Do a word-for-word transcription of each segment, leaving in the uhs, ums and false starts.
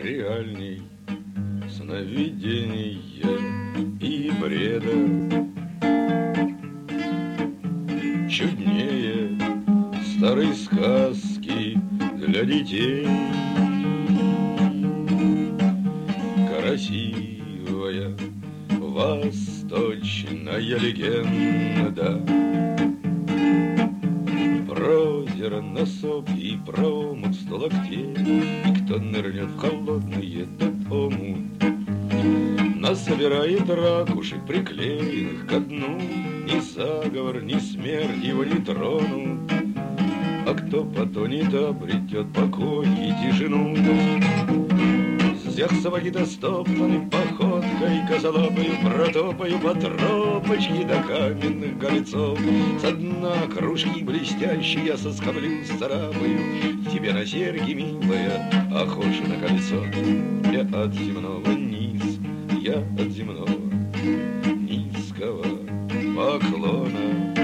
реальней сновидения и бреда. Чуднее старой сказки для детей. Красивая восточная легенда про озеро носок и про омут сто локтей. И кто нырнет в холодный этот омут, насобирает ракушек, приклеенных ко дну. Ни заговор, ни смерть его не тронут, а кто потонет, обретет покой и тишину. Всех сапоги достоптаны походкой косолапою, протопаю по тропочке до каменных горецов. Со дна кружки блестящие я соскоблю, сцарапаю тебе на серьги, милая, охочи на кольцо. Я от земного низ, я от земного низкого поклона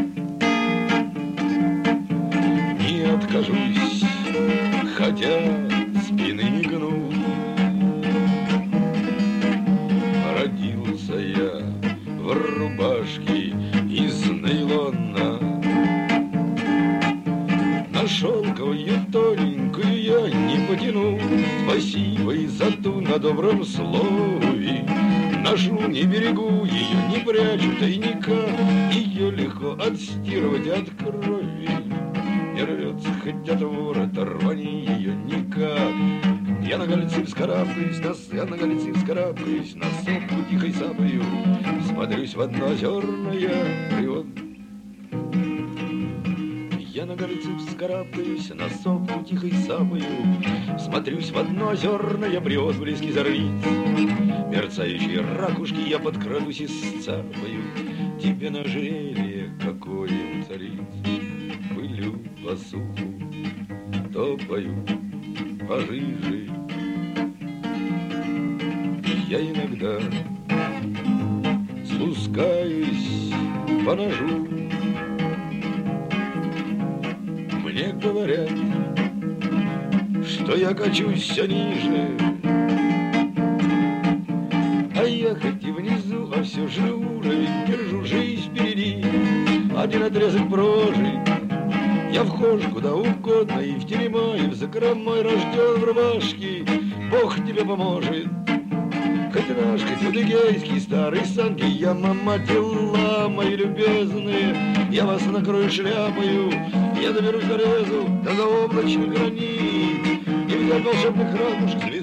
не откажусь, хотя спины не гну. Родился я в рубашке из нейлона, на шелковую тоненькую я не потяну. Спасибо и за ту на добром слове. Ношу, не берегу ее, не прячу тайника. Ее легко отстирывать от крови. Не рвется хоть от ворота, рвани ее никак. Я на голице вскарабкаюсь, на, я на голице вскарабкаюсь, на сопку тихой сапою смотрюсь в одноозерное привод. Я на голице вскарабкаюсь, на сопку тихой сапою смотрюсь в одноозерное при отблеске зорниц. Мерцающие ракушки я подкрадусь и сцапаю тебе на ожерелье какое уцарить. Пылю по суху, топаю пожиже. Я иногда спускаюсь по ножу. Мне говорят, что я качусь все ниже, а я хоть и внизу, а все же уровень держу жизнь впереди. Один отрезок прожит, я вхожу куда угодно, и в терема, и в закромой, рожден в рубашке. Бог тебе поможет. Хоть наш, хоть адыгейский старый санки, я, мама, дела мои любезные, я вас накрою шляпою, я доберусь до резу, до заоблачных границ, и взять волшебных ракушек